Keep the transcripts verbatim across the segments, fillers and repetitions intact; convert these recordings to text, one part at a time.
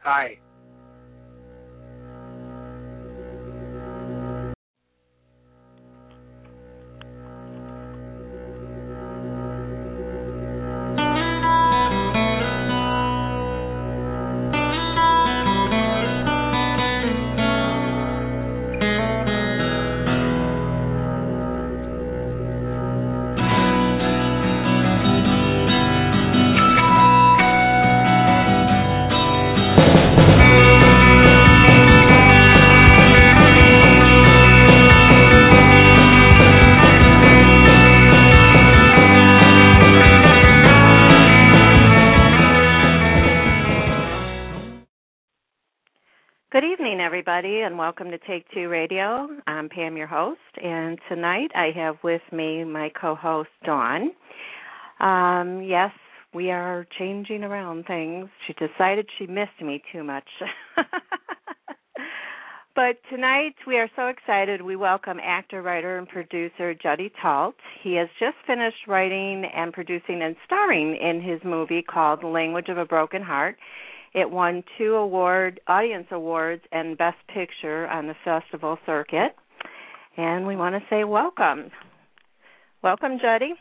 Hi. Good evening, everybody, and welcome to Take Two Radio. I'm Pam, your host, and tonight I have with me my co-host, Dawn. Um, yes, we are changing around things. She decided she missed me too much. But tonight we are so excited. We welcome actor, writer, and producer Judd Talt. He has just finished writing and producing and starring in his movie called The Language of a Broken Heart. It won two award, audience awards and Best Picture on the festival circuit. And we want to say welcome. Welcome, Juddy.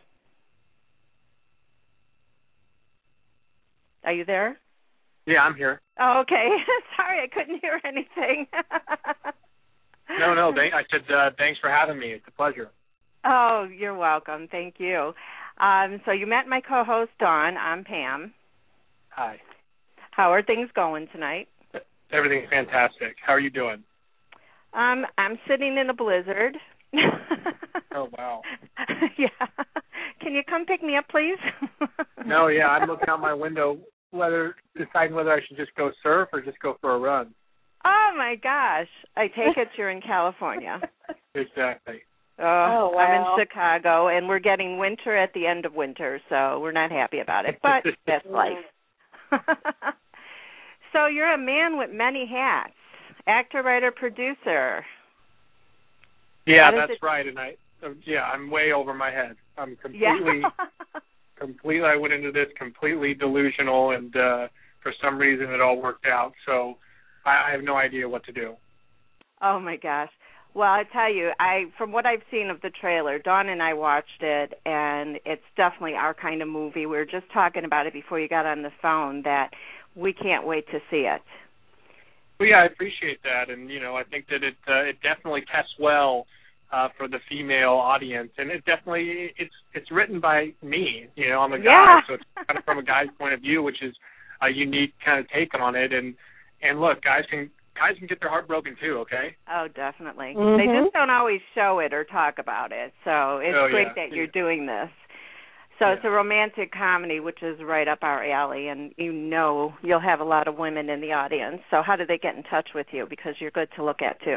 Are you there? Yeah, I'm here. Oh, okay. Sorry, I couldn't hear anything. no, no, they, I said uh, thanks for having me. It's a pleasure. Oh, you're welcome. Thank you. Um, so you met my co-host, Dawn. I'm Pam. Hi. How are things going tonight? Everything's fantastic. How are you doing? Um, I'm sitting in a blizzard. Oh, wow. Yeah. Can you come pick me up, please? No, yeah, I'm looking out my window, whether deciding whether I should just go surf or just go for a run. Oh, my gosh. I take it you're in California. Exactly. Oh, oh wow. I'm in Chicago, and we're getting winter at the end of winter, so we're not happy about it, but that's life. So you're a man with many hats, actor, writer, producer. Yeah, that's it... right. And I, yeah, I'm way over my head. I'm completely, yeah. completely. I went into this completely delusional, and uh, for some reason it all worked out. So I, I have no idea what to do. Oh my gosh. Well, I tell you, I from what I've seen of the trailer, Dawn and I watched it, and it's definitely our kind of movie. We were just talking about it before you got on the phone that we can't wait to see it. Well, yeah, I appreciate that, and you know, I think that it uh, it definitely tests well uh, for the female audience, and it definitely it's it's written by me. You know, I'm a guy, yeah. so it's kind of from a guy's point of view, which is a unique kind of take on it. And and look, guys can. Guys can get their heart broken too, okay? Oh, definitely. Mm-hmm. They just don't always show it or talk about it. So it's oh, great yeah. that you're doing this. So yeah. It's a romantic comedy, which is right up our alley, and you know you'll have a lot of women in the audience. So how do they get in touch with you? Because you're good to look at too.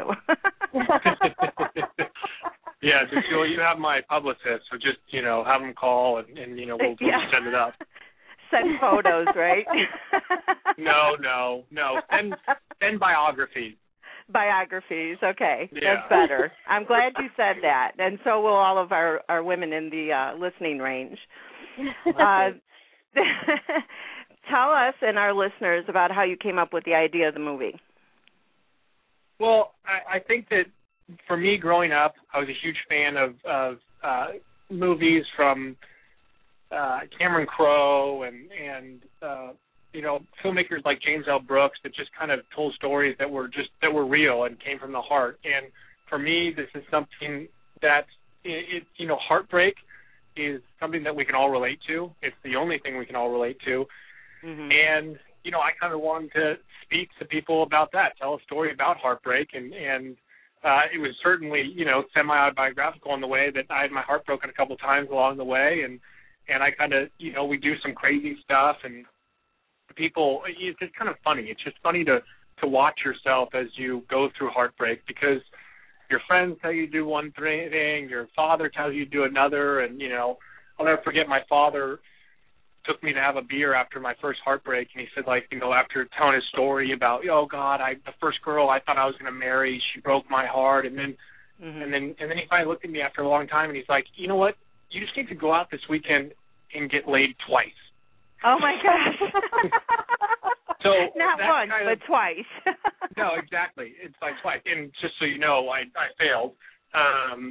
Yeah, just, you, know, you have my publicist, so just, you know, have them call and, and you know, we'll, we'll yeah. send it up. Send photos, right? no, no, no. Send, send biographies. Biographies, okay. Yeah. That's better. I'm glad you said that, and so will all of our, our women in the uh, listening range. Uh, tell us and our listeners about how you came up with the idea of the movie. Well, I, I think that for me growing up, I was a huge fan of, of uh, movies from uh, Cameron Crowe and, and uh, you know, filmmakers like James L. Brooks that just kind of told stories that were just that were real and came from the heart. And for me, this is something that, it, it, you know, heartbreak is something that we can all relate to. It's the only thing we can all relate to. Mm-hmm. And, you know, I kind of wanted to speak to people about that, tell a story about heartbreak. And, and uh, it was certainly, you know, semi-autobiographical in the way that I had my heart broken a couple times along the way. And, and I kind of, you know, we do some crazy stuff, and people, it's just kind of funny. It's just funny to, to watch yourself as you go through heartbreak, because your friends tell you to do one thing, your father tells you to do another, and, you know, I'll never forget my father took me to have a beer after my first heartbreak, and he said, like, you know, after telling his story about, oh, God, I the first girl I thought I was going to marry, she broke my heart, and then, mm-hmm. and then and then he finally looked at me after a long time, and he's like, you know what, you just need to go out this weekend and get laid twice. Oh, my gosh. So not once, kind but of, twice. No, exactly. It's like twice. And just so you know, I I failed. Um,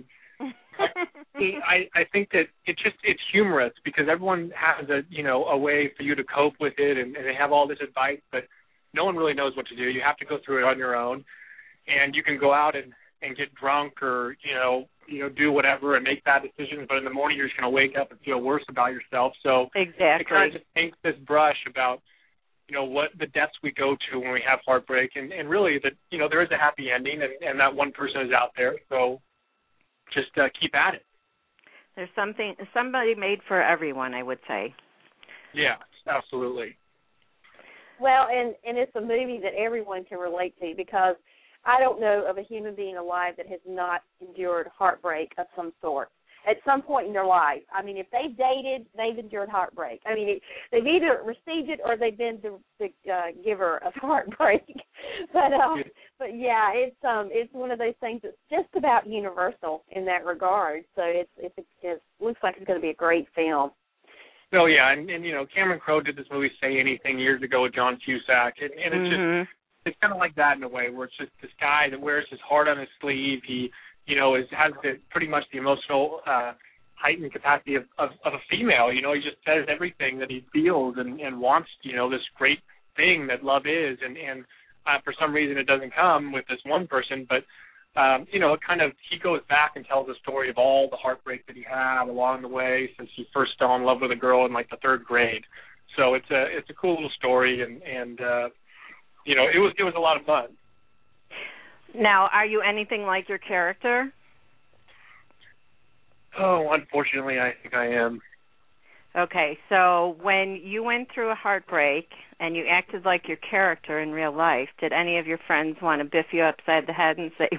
I I think that it just it's humorous because everyone has a you know a way for you to cope with it, and, and they have all this advice, but no one really knows what to do. You have to go through it on your own, and you can go out and, and get drunk or you know you know do whatever and make bad decisions, but in the morning you're just going to wake up and feel worse about yourself. So exactly, it kind of just paints this brush about you know what the depths we go to when we have heartbreak, and, and really that you know there is a happy ending, and, and that one person is out there. So just uh, keep at it. There's something, somebody made for everyone, I would say. Yeah, absolutely. Well, and, and it's a movie that everyone can relate to because I don't know of a human being alive that has not endured heartbreak of some sort at some point in their life. I mean, if they've dated, they've endured heartbreak. I mean, it, they've either received it or they've been the, the uh, giver of heartbreak. but um, but yeah, it's um it's one of those things that's just about universal in that regard. So it's it's it looks like it's going to be a great film. Oh yeah, and, and you know Cameron Crowe did this movie Say Anything years ago with John Cusack, and, and it's mm-hmm. just it's kind of like that in a way where it's just this guy that wears his heart on his sleeve. He you know, is has the, pretty much the emotional uh, heightened capacity of, of, of a female. You know, he just says everything that he feels and, and wants, you know, this great thing that love is. And, and uh, for some reason it doesn't come with this one person. But, um, you know, it kind of he goes back and tells the story of all the heartbreak that he had along the way since he first fell in love with a girl in, like, the third grade. So it's a it's a cool little story. And, and uh, you know, it was it was a lot of fun. Now, are you anything like your character? Oh, unfortunately, I think I am. Okay, so when you went through a heartbreak and you acted like your character in real life, did any of your friends want to biff you upside the head and say,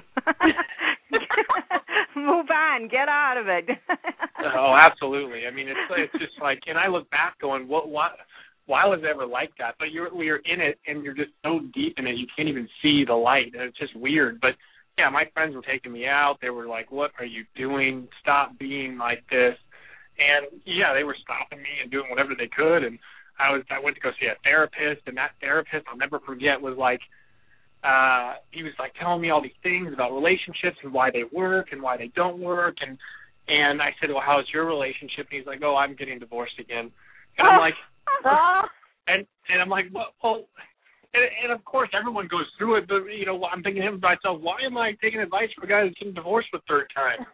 move on, get out of it? Oh, absolutely. I mean, it's it's just like, and I look back going, what, what, why was it ever like that? But you're you're in it, and you're just so deep in it, you can't even see the light, and it's just weird. But yeah, my friends were taking me out. They were like, "What are you doing? Stop being like this." And yeah, they were stopping me and doing whatever they could. And I was I went to go see a therapist, and that therapist I'll never forget was like, uh, he was like telling me all these things about relationships and why they work and why they don't work. And and I said, "Well, how's your relationship?" And he's like, "Oh, I'm getting divorced again." And I'm like. and and I'm like, well, well and, and of course everyone goes through it, but you know, I'm thinking to myself, why am I taking advice from a guy that's getting divorced for the third time?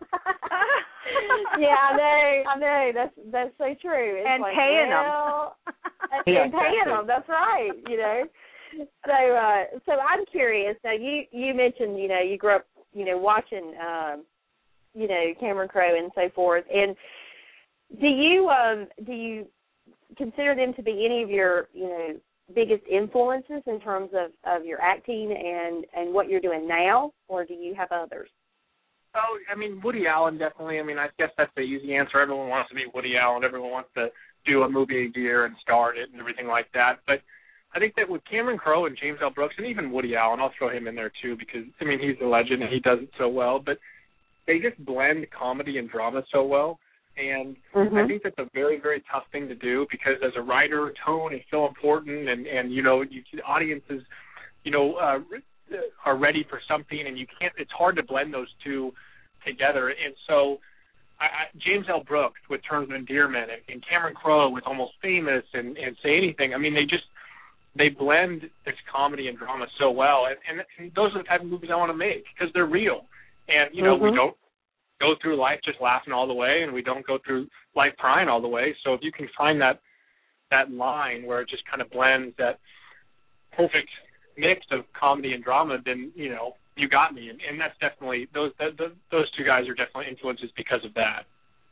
Yeah, I know, I know. That's that's so true. It's and like, paying well, them. and, yeah, and paying exactly. them. That's right. You know. So uh, so I'm curious. Now you you mentioned you know you grew up you know watching um, you know Cameron Crowe and so forth. And do you um do you consider them to be any of your, you know, biggest influences in terms of, of your acting and, and what you're doing now, or do you have others? Oh, I mean, Woody Allen definitely. I mean, I guess that's the easy answer. Everyone wants to be Woody Allen. Everyone wants to do a movie a year and star in it and everything like that. But I think that with Cameron Crowe and James L. Brooks and even Woody Allen, I'll throw him in there too because, I mean, he's a legend and he does it so well. But they just blend comedy and drama so well. And mm-hmm. I think that's a very, very tough thing to do because as a writer, tone is so important, and, and you know, you, audiences, you know, uh, are ready for something, and you can't. It's hard to blend those two together. And so, I, I, James L. Brooks with Terms of Endearment, and, and Cameron Crowe with Almost Famous, and, and Say Anything. I mean, they just they blend this comedy and drama so well, and, and, and those are the type of movies I want to make because they're real, and you know, mm-hmm. we don't go through life just laughing all the way, and we don't go through life crying all the way. So if you can find that that line where it just kind of blends that perfect mix of comedy and drama, then you know you got me. And, and that's definitely those that, those two guys are definitely influences because of that.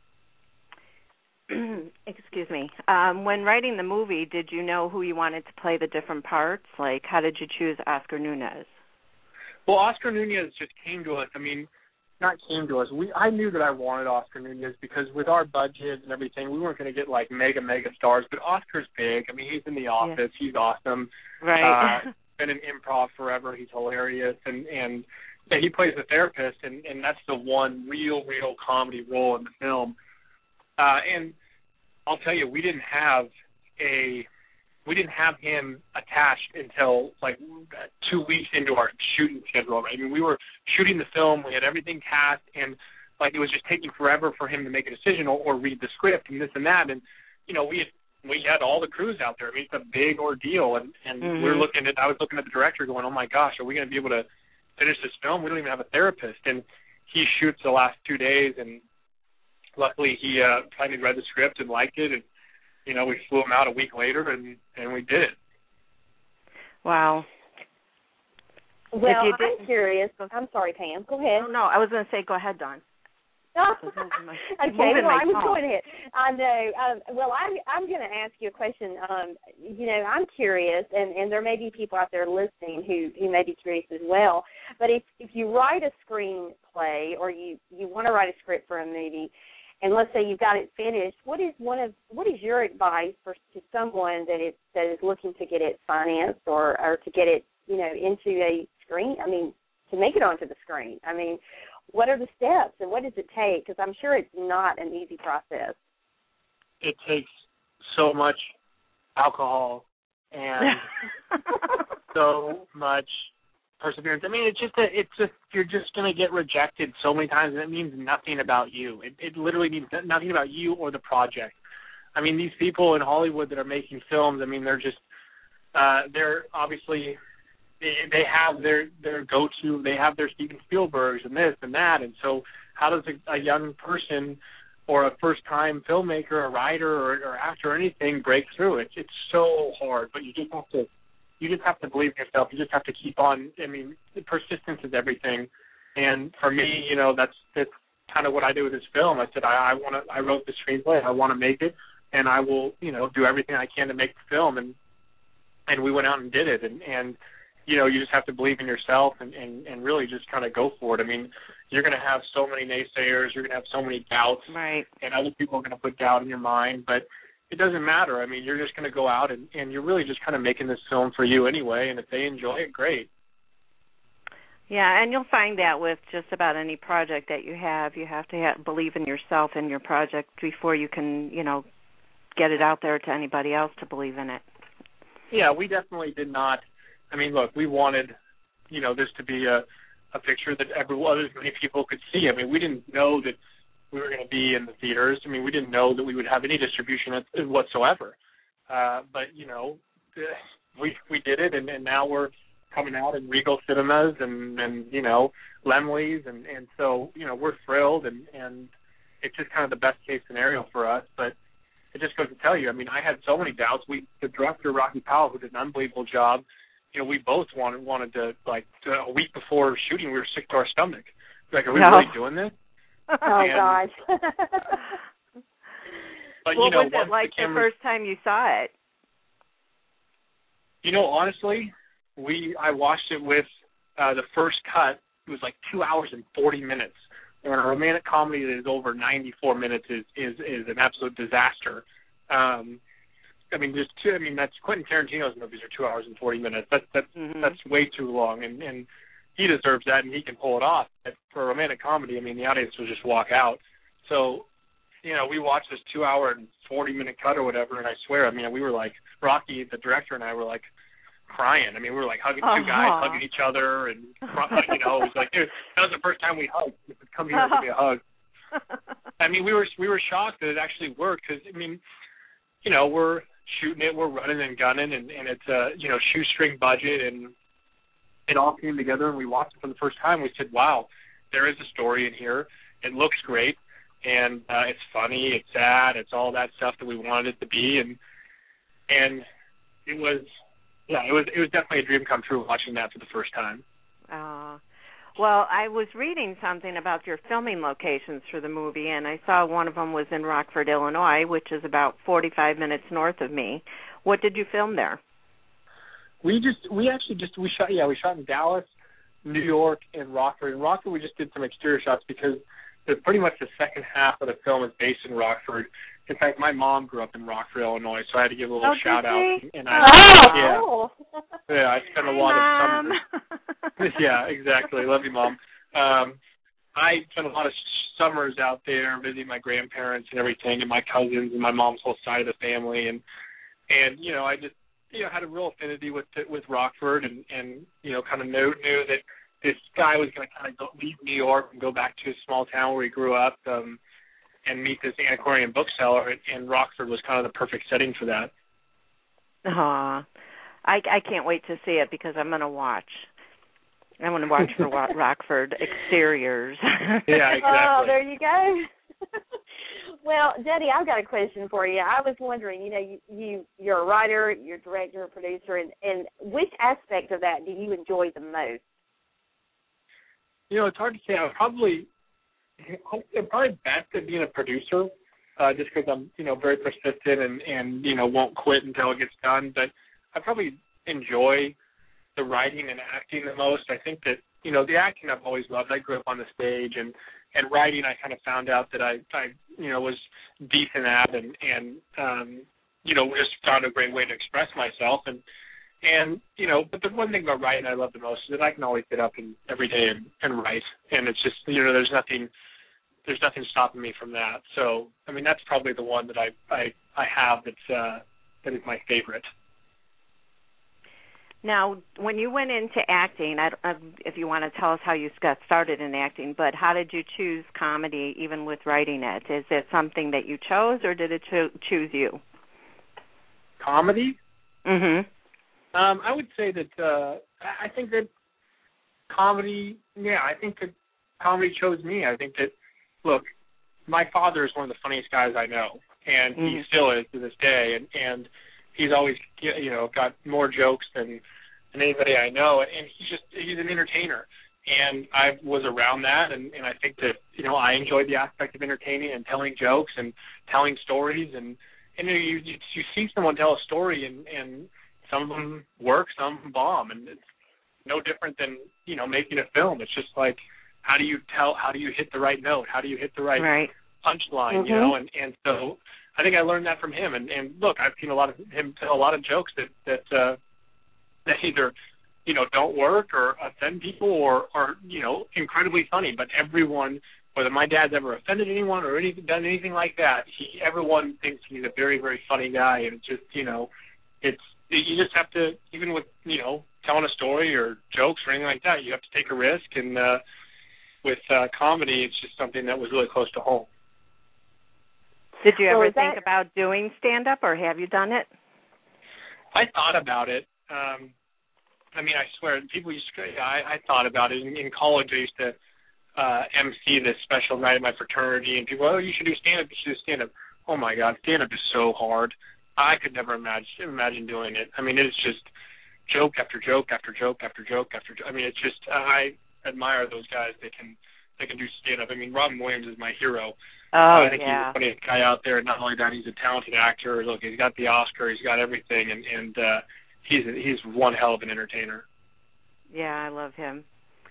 Excuse me. Um, when writing the movie, did you know who you wanted to play the different parts? Like, how did you choose Oscar Nunez? Well, Oscar Nunez just came to us. I mean. Not came to us. We I knew that I wanted Oscar Nunez because with our budget and everything, we weren't going to get like mega mega stars. But Oscar's big. I mean, he's in The Office. Yeah. He's awesome. Right. Uh, been in improv forever. He's hilarious, and and yeah, he plays the therapist, and and that's the one real real comedy role in the film. Uh, and I'll tell you, we didn't have a we didn't have him attached until like two weeks into our shooting schedule. Right? I mean, we were shooting the film, we had everything cast, and like it was just taking forever for him to make a decision or, or read the script and this and that. And you know, we had we had all the crews out there. I mean, it's a big ordeal, and and mm-hmm. we're looking at. I was looking at the director, going, "Oh my gosh, are we going to be able to finish this film? We don't even have a therapist." And he shoots the last two days, and luckily he uh, finally read the script and liked it, and you know, we flew him out a week later, and and we did it. Wow. Well, I'm curious. I'm sorry, Pam. Go ahead. No, no, I was going to say, go ahead, Dawn. okay, well, I was going ahead. I know. Um, well, I'm I'm going to ask you a question. Um, you know, I'm curious, and, and there may be people out there listening who, who may be curious as well. But if if you write a screenplay or you, you want to write a script for a movie, and let's say you've got it finished, what is one of what is your advice for to someone that is that is looking to get it financed or, or to get it, you know, into a screen? I mean, to make it onto the screen. I mean, what are the steps and what does it take? Because I'm sure it's not an easy process. It takes so much alcohol and so much perseverance. I mean, it's just a, it's just you're just going to get rejected so many times, and it means nothing about you. It, it literally means nothing about you or the project. I mean, these people in Hollywood that are making films, I mean, they're just uh, they're obviously they, they have their their go-to. They have their Steven Spielbergs and this and that, and so how does a, a young person or a first-time filmmaker, a writer, or, or actor or anything break through? It's it's so hard, but you just have to. You just have to believe in yourself. You just have to keep on. I mean, persistence is everything. And for me, you know, that's that's kind of what I did with this film. I said, I, I want to. I wrote the screenplay. I want to make it, and I will, you know, do everything I can to make the film. And and we went out and did it. And, and you know, you just have to believe in yourself and, and, and really just kind of go for it. I mean, you're going to have so many naysayers. You're going to have so many doubts. Right. And other people are going to put doubt in your mind, but it doesn't matter. I mean, you're just going to go out and, and you're really just kind of making this film for you anyway, and if they enjoy it, great. Yeah, and you'll find that with just about any project that you have. You have to have, believe in yourself and your project before you can, you know, get it out there to anybody else to believe in it. Yeah, we definitely did not. I mean, look, we wanted, you know, this to be a, a picture that everyone, as many people could see. I mean, we didn't know that we were going to be in the theaters. I mean, we didn't know that we would have any distribution whatsoever. Uh, but, you know, we we did it, and, and now we're coming out in Regal Cinemas and, and you know, Laemmle's. And, and so, you know, we're thrilled, and, and it's just kind of the best-case scenario for us. But it just goes to tell you, I mean, I had so many doubts. We, the director, Rocky Powell, who did an unbelievable job, you know, we both wanted, wanted to, like, to, a week before shooting, we were sick to our stomach. Like, are we no. really doing this? Oh, and, gosh. But, what you know, was it like the, camera, the first time you saw it? You know, honestly, we I watched it with uh, the first cut. It was like two hours and forty minutes. And a romantic comedy that is over ninety-four minutes is, is, is an absolute disaster. Um, I mean, just two, I mean, that's Quentin Tarantino's movies are two hours and forty minutes. That's that's mm-hmm. that's way too long, and, and he deserves that, and he can pull it off. But for a romantic comedy, I mean, the audience will just walk out. So, you know, we watched this two-hour and forty-minute cut or whatever, and I swear, I mean, we were like, Rocky, the director, and I were like crying. I mean, we were like hugging uh-huh. two guys, hugging each other, and, you know, it was like, dude, that was the first time we hugged. Come here and give me a hug. I mean, we were we were shocked that it actually worked because, I mean, you know, we're shooting it, we're running and gunning, and, and it's a, you know, shoestring budget, and it all came together, and we watched it for the first time. We said, wow, there is a story in here. It looks great, and uh, it's funny, it's sad, it's all that stuff that we wanted it to be, and and it was, yeah, it was it was definitely a dream come true watching that for the first time. Uh, well, I was reading something about your filming locations for the movie, and I saw one of them was in Rockford, Illinois, which is about forty-five minutes north of me. What did you film there? We just, we actually just, we shot, yeah, we shot in Dallas, New York, and Rockford. In Rockford, we just did some exterior shots because the, pretty much the second half of the film is based in Rockford. In fact, my mom grew up in Rockford, Illinois, so I had to give a little oh, shout out. And, and I, oh, yeah, yeah, I spent a Hi, lot Mom. of summers. Yeah, exactly. Love you, Mom. Um, I spent a lot of summers out there visiting my grandparents and everything, and my cousins and my mom's whole side of the family, and and you know, I just you know, had a real affinity with with Rockford, and, and you know, kind of knew knew that this guy was going to kind of go, leave New York and go back to his small town where he grew up, um, and meet this antiquarian bookseller, and, and Rockford was kind of the perfect setting for that. Aw, I I can't wait to see it because I'm going to watch. I want to watch for Rockford exteriors. Yeah, exactly. Oh, there you go. Well, Judy, I've got a question for you. I was wondering, you know, you, you you're a writer, you're a director, a producer, and, and which aspect of that do you enjoy the most? You know, it's hard to say. I'm probably I'm probably best at being a producer, uh, just because I'm, you know, very persistent and, and, you know, won't quit until it gets done. But I probably enjoy the writing and acting the most. I think that, you know, the acting I've always loved. I grew up on the stage, and, and writing I kind of found out that I, I you know, was decent at, and, and um, you know, just found a great way to express myself. And, and you know, but the one thing about writing I love the most is that I can always get up and every day and, and write. And it's just, you know, there's nothing there's nothing stopping me from that. So, I mean, that's probably the one that I, I, I have that's, uh, that is my favorite. Now, when you went into acting, I, I, if you want to tell us how you got started in acting, but how did you choose comedy even with writing it? Is it something that you chose, or did it cho- choose you? Comedy? Mm-hmm. Um, I would say that uh, I think that comedy, yeah, I think that comedy chose me. I think that, look, my father is one of the funniest guys I know, and mm-hmm. he still is to this day, and, and he's always, you know, got more jokes than, than anybody I know, and he's just, he's an entertainer. And I was around that, and, and I think that, you know, I enjoyed the aspect of entertaining and telling jokes and telling stories. And, and you, you, you see someone tell a story, and, and some of them work, some of them bomb. And it's no different than, you know, making a film. It's just like, how do you tell, how do you hit the right note? How do you hit the right, right. punchline, mm-hmm. you know? And, and so I think I learned that from him. And, and look, I've seen a lot of him tell a lot of jokes that, that, uh, that either, you know, don't work or offend people or are, you know, incredibly funny. But everyone, whether my dad's ever offended anyone or anything, done anything like that, he, everyone thinks he's a very, very funny guy. And it's just, you know, it's, you just have to, even with, you know, telling a story or jokes or anything like that, you have to take a risk. And uh, with uh, comedy, it's just something that was really close to home. Did you ever so think that... about doing stand-up, or have you done it? I thought about it. Um, I mean, I swear, people used to, I, I thought about it. In, in college, I used to uh, M C this special night at my fraternity, and people, oh, you should do stand-up, you should do stand-up. Oh, my God, stand-up is so hard. I could never imagine imagine doing it. I mean, it's just joke after joke after joke after joke after joke. I mean, it's just, I admire those guys that can that can do stand-up. I mean, Robin Williams is my hero. Oh, uh, I think yeah. he's the funniest guy out there. Not only that, he's a talented actor. Look, he's got the Oscar. He's got everything, and, and uh, he's he's one hell of an entertainer. Yeah, I love him.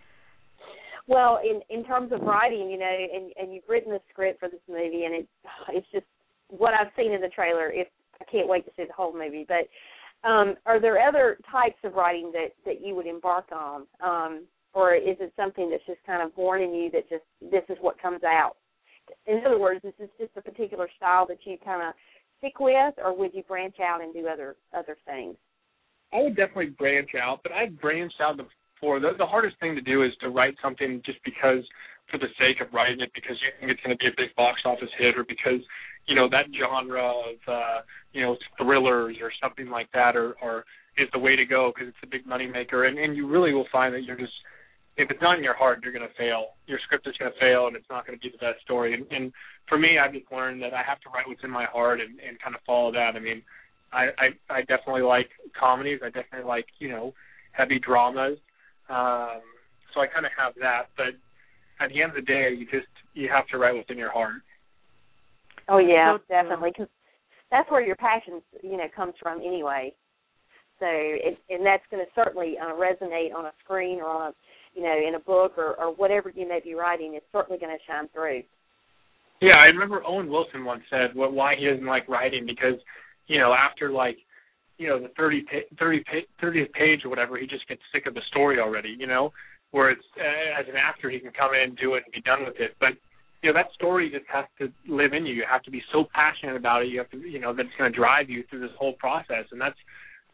Well, in in terms of writing, you know, and, and you've written the script for this movie, and it, it's just what I've seen in the trailer. It's, I can't wait to see the whole movie. But um, are there other types of writing that, that you would embark on, um, or is it something that's just kind of born in you that just this is what comes out? In other words, is this just a particular style that you kind of stick with, or would you branch out and do other other things? I would definitely branch out, but I've branched out before. The, the hardest thing to do is to write something just because, for the sake of writing it, because you think it's going to be a big box office hit, or because, you know, that genre of, uh, you know, thrillers or something like that, or, or is the way to go because it's a big money maker. And, and you really will find that you're just, if it's not in your heart, you're going to fail. Your script is going to fail, and it's not going to be the best story. And, and for me, I've just learned that I have to write what's in my heart and, and kind of follow that. I mean, I, I, I definitely like comedies. I definitely like, you know, heavy dramas. Um, so I kind of have that. But at the end of the day, you just you have to write what's in your heart. Oh yeah, so, definitely, because that's where your passion, you know, comes from anyway. So, it, and that's going to certainly uh, resonate on a screen or on a, you know, in a book or, or whatever you may be writing. It's certainly going to shine through. Yeah, I remember Owen Wilson once said what, why he doesn't like writing because, you know, after like, you know, the thirty, thirty, thirtieth page or whatever, he just gets sick of the story already, you know, where it's, uh, as an actor, he can come in and do it and be done with it. But, you know, that story just has to live in you. You have to be so passionate about it. You have to, you know, that it's going to drive you through this whole process. And that's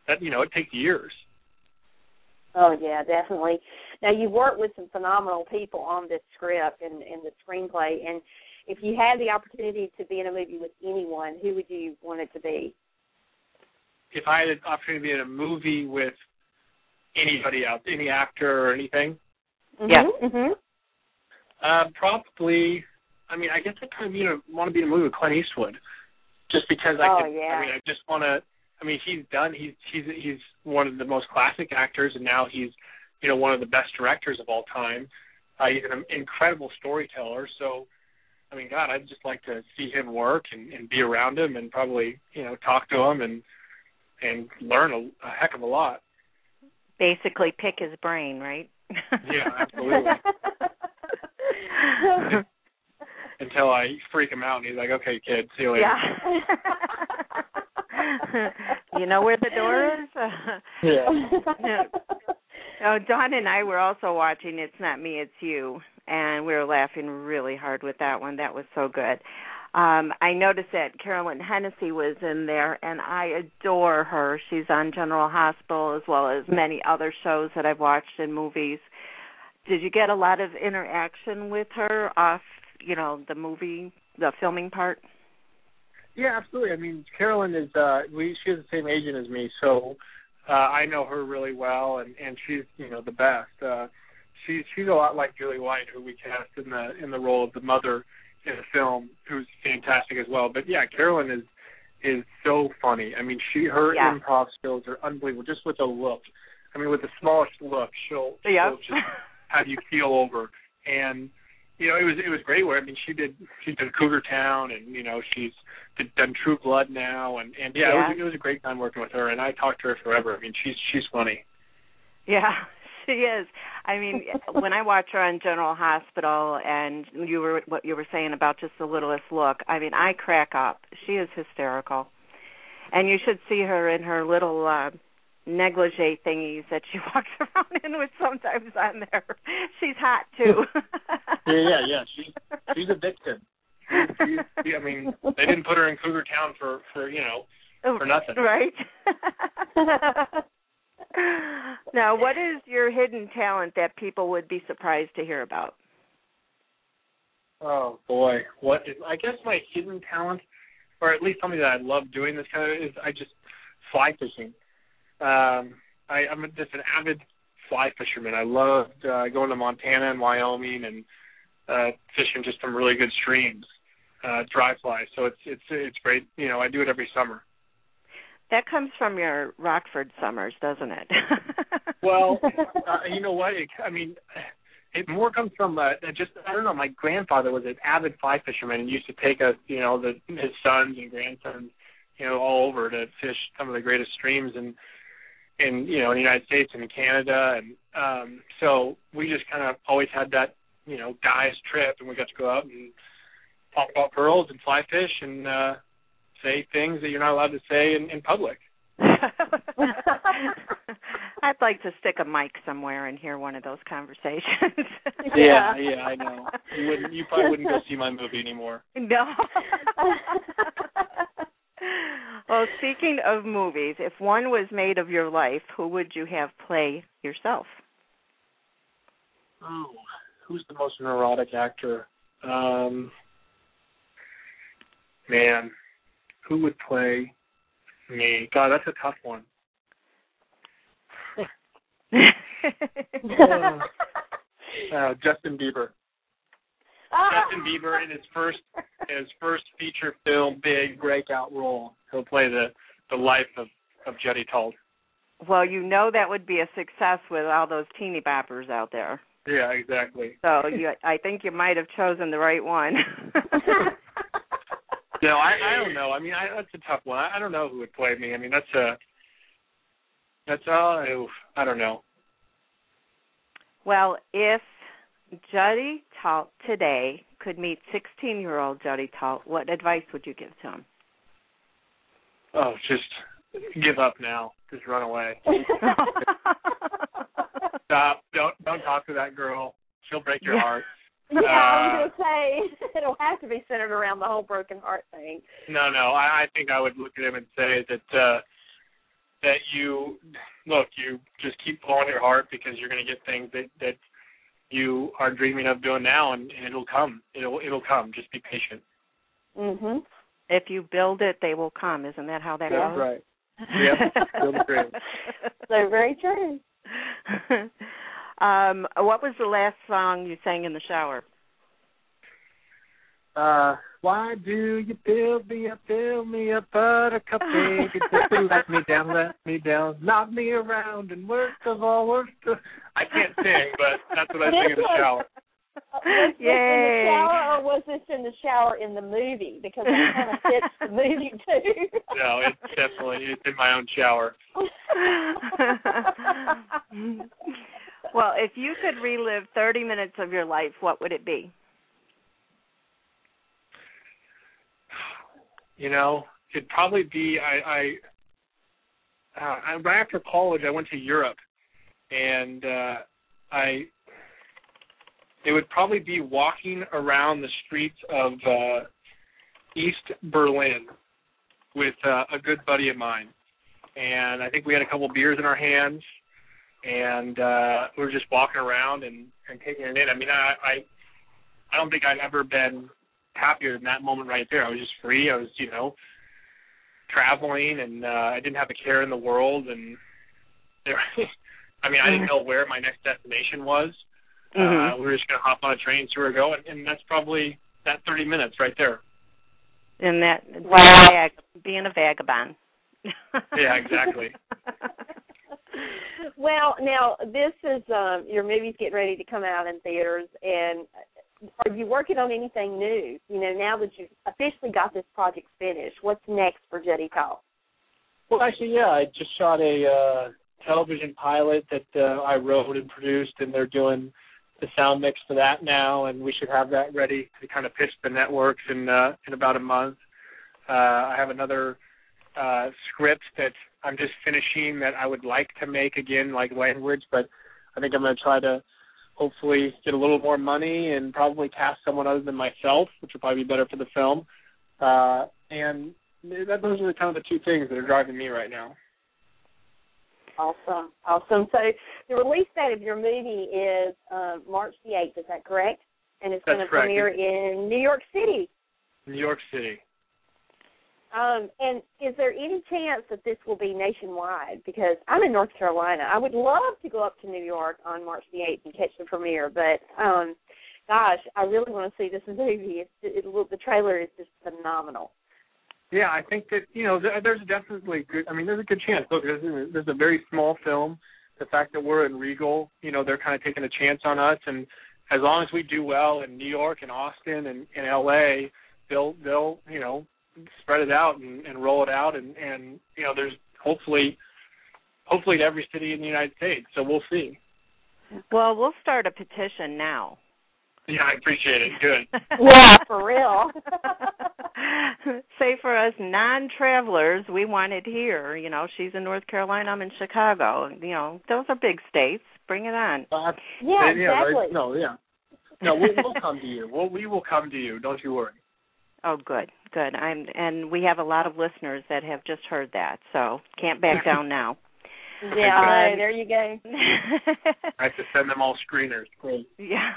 that you know it takes years. Oh yeah, definitely. Now you worked with some phenomenal people on this script and, and the screenplay, and if you had the opportunity to be in a movie with anyone, who would you want it to be? If I had an opportunity to be in a movie with anybody else, any actor or anything? Mm-hmm, Yeah. Mm-hmm. Uh, probably. I mean, I guess I kind of you know want to be in a movie with Clint Eastwood, just because I Oh, could. yeah. I mean, I just want to. I mean, he's done. He's he's he's one of the most classic actors, and now he's you know one of the best directors of all time. Uh, he's an incredible storyteller. So, I mean, God, I'd just like to see him work and, and be around him, and probably you know talk to him and and learn a, a heck of a lot. Basically, pick his brain, right? Yeah, absolutely. Until I freak him out and he's like, okay, kid, see you later. Yeah. You know where the door is? Yeah. Oh, Dawn and I were also watching It's Not Me, It's You, and we were laughing really hard with that one. That was so good. Um, I noticed that Carolyn Hennessy was in there, and I adore her. She's on General Hospital as well as many other shows that I've watched in movies. Did you get a lot of interaction with her off, you know, the movie, the filming part? Yeah, absolutely. I mean, Carolyn is, uh, we, she has the same agent as me, so uh, I know her really well, and, and she's, you know, the best. Uh, she's she's a lot like Julie White, who we cast in the in the role of the mother in the film, who's fantastic as well. But yeah, Carolyn is is so funny. I mean, she her Yeah. improv skills are unbelievable. Just with a look, I mean, with the smallest look, she'll, Yep. she'll just have you feel over. And you know, it was it was great. Where I mean, she did she did Cougar Town, and you know, she's did, done True Blood now, and and yeah, Yeah. It, was, it was a great time working with her. And I talked to her forever. I mean, she's she's funny. Yeah, she is. I mean, when I watch her on General Hospital, and you were what you were saying about just the littlest look, I mean, I crack up. She is hysterical, and you should see her in her little uh, negligee thingies that she walks around in with sometimes on there. She's hot too. yeah, yeah, yeah. She's she's a vixen. She's, she's, she, I mean, they didn't put her in Cougar Town for for you know for nothing, right? Now, what is your hidden talent that people would be surprised to hear about? Oh boy, what is? I guess my hidden talent, or at least something that I love doing this kind of is I just fly fishing. Um, I, I'm just an avid fly fisherman. I loved uh, going to Montana and Wyoming and uh, fishing just some really good streams, uh, dry fly. So it's it's it's great. You know, I do it every summer. That comes from your Rockford summers, doesn't it? Well, uh, you know what? It, I mean, it more comes from uh, just I don't know. My grandfather was an avid fly fisherman and used to take us, you know, the, his sons and grandsons, you know, all over to fish some of the greatest streams in, in you know, in the United States and in Canada, and um, so we just kind of always had that, you know, guys trip, and we got to go out and talk about pearls and fly fish and uh, say things that you're not allowed to say in, in public. I'd like to stick a mic somewhere and hear one of those conversations. yeah, yeah, I know. You wouldn't. You probably wouldn't go see my movie anymore. No. Well, speaking of movies, if one was made of your life, who would you have play yourself? Oh, who's the most neurotic actor? Um, man, who would play me? God, that's a tough one. uh, uh, Justin Bieber. Justin Bieber in his first his first feature film, big breakout role. He'll play the, the life of, of Judy Talt. Well, you know that would be a success with all those teeny boppers out there. Yeah, exactly. So you, I think you might have chosen the right one. No, I, I don't know. I mean, I, that's a tough one. I, I don't know who would play me. I mean, that's a that's all. Uh, I don't know. Well, if Judy Talt today could meet sixteen-year-old Judy Talt, what advice would you give to him? Oh, just give up now. Just run away. Stop. Don't don't talk to that girl. She'll break your yeah. heart. Yeah, uh, I was going to say, it'll have to be centered around the whole broken heart thing. No, no. I, I think I would look at him and say that, uh, that you look, you just keep following your heart because you're going to get things that that you are dreaming of doing now, and, and it'll come. It'll it'll come. Just be patient. Mhm. If you build it, they will come. Isn't that how that That's goes? right. Yep. Build a dream. So very true. um, what was the last song you sang in the shower? Uh, why do you build me up, build me up, buttercup baby, just let me down, let me down, knock me around, and worst of all, worst of... I can't sing, but that's what I sing in the shower. Was this Yay. in the shower, or was this in the shower in the movie? Because that kind of fits the movie, too. No, it's definitely, it's in my own shower. Well, if you could relive thirty minutes of your life, what would it be? You know, it'd probably be, I, I, uh, right after college, I went to Europe, and uh, I, it would probably be walking around the streets of uh, East Berlin with uh, a good buddy of mine. And I think we had a couple beers in our hands, and uh, we were just walking around and, and taking it in. I mean, I, I, I don't think I'd ever been happier than that moment right there. I was just free. I was, you know, traveling, and uh, I didn't have a care in the world. And there, I mean, I didn't know where my next destination was. Mm-hmm. Uh, we were just going to hop on a train, see where we go, and, and that's probably that thirty minutes right there. And that Wow. vag- being a vagabond. Yeah, exactly. Well, now this is um, your movie's getting ready to come out in theaters, and are you working on anything new? You know, now that you've officially got this project finished, what's next for Judy Talk? Well, actually, yeah, I just shot a uh, television pilot that uh, I wrote and produced, and they're doing the sound mix for that now, and we should have that ready to kind of pitch the networks in uh, in about a month. Uh, I have another uh, script that I'm just finishing that I would like to make again, like Language, but I think I'm going to try to hopefully get a little more money and probably cast someone other than myself, which will probably be better for the film. Uh, and that, those are the kind of the two things that are driving me right now. Awesome, awesome. So the release date of your movie is uh, March the eighth, is that correct? And it's going to premiere in New York City. New York City. Um, and is there any chance that this will be nationwide? Because I'm in North Carolina. I would love to go up to New York on March the eighth and catch the premiere, but um, gosh, I really want to see this movie. It's, it, it, the trailer is just phenomenal. Yeah, I think that, you know, there's definitely good, I mean, there's a good chance. Look, there's, there's a very small film. The fact that we're in Regal, you know, they're kind of taking a chance on us, and as long as we do well in New York and Austin and, and L A, they'll, they'll, you know, spread it out and, and roll it out, and, and, you know, there's hopefully, hopefully in every city in the United States, so we'll see. Well, we'll start a petition now. Yeah, I appreciate it. Good. Yeah, for real. Say for us non-travelers, we want it here. You know, she's in North Carolina, I'm in Chicago. You know, those are big states. Bring it on. Uh, yeah, yeah, exactly. Right? No, yeah. No, we'll, we'll come to you. We'll, we will come to you. Don't you worry. Oh, good, good. I'm, and we have a lot of listeners that have just heard that, so can't back down now. Yeah, right, there you go. I have to send them all screeners. Great. Yeah.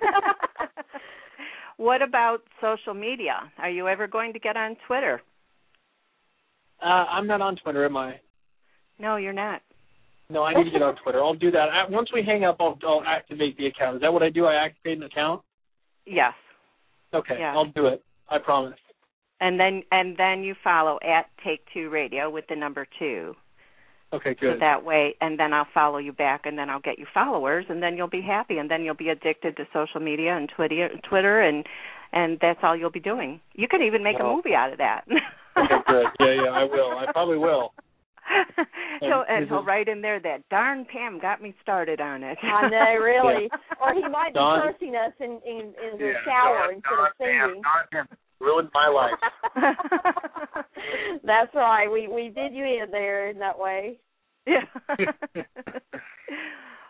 What about social media? Are you ever going to get on Twitter? Uh, I'm not on Twitter, am I? No, you're not. No, I need to get on Twitter. I'll do that. I, once we hang up, I'll, I'll activate the account. Is that what I do? I activate an account? Yes. Okay, yeah. I'll do it. I promise. And then and then you follow at Take Two Radio with the number two. Okay, good. So that way, and then I'll follow you back, and then I'll get you followers, and then you'll be happy, and then you'll be addicted to social media and Twitter, Twitter, and and that's all you'll be doing. You can even make well, a movie out of that. Okay, good. Yeah, yeah, I will. I probably will. he'll, and he'll write in there that darn Pam got me started on it. I know, really. Yeah. Or he might be Don, cursing us in, in, in the yeah, shower Don, instead Don, of singing. Pam, Don, Pam. Ruined my life. That's right. We we did you in there in that way. Yeah.